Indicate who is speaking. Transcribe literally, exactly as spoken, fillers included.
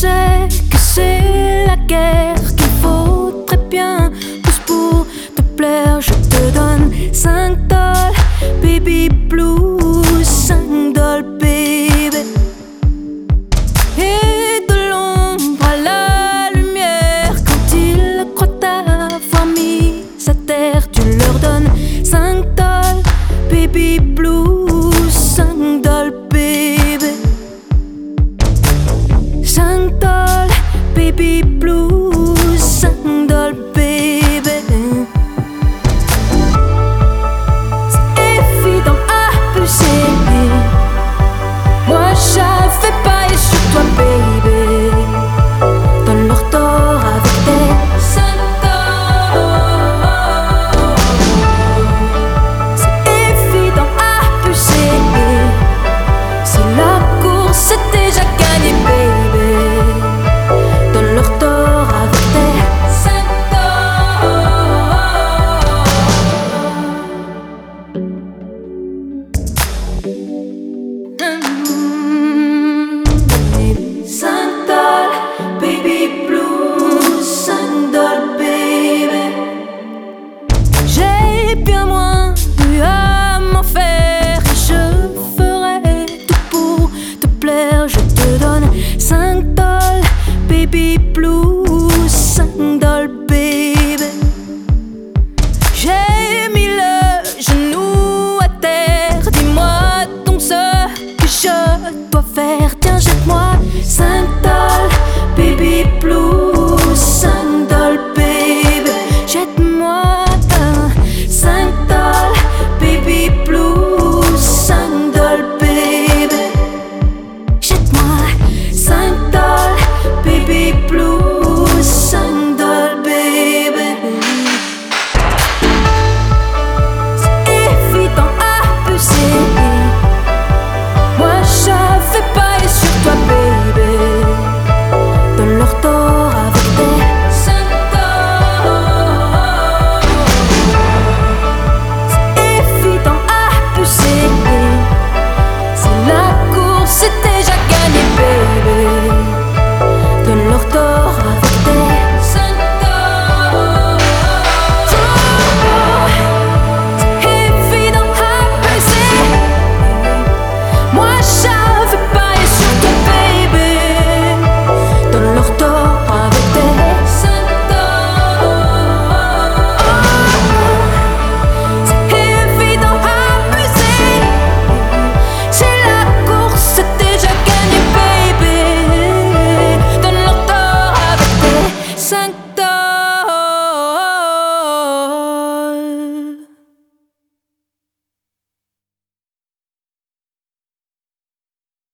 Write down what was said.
Speaker 1: sais que c'est la guerre, qu'il faut très bien plus pour te plaire. Je te donne cinq dollars, baby blues, cinq dollars, baby. Et de l'ombre à la lumière, quand ils croient t'avoir mis à terre, tu leur donnes cinq dollars, baby blues, cinq dollars, baby. cinq dollars, baby blues, cinq dollars, baby.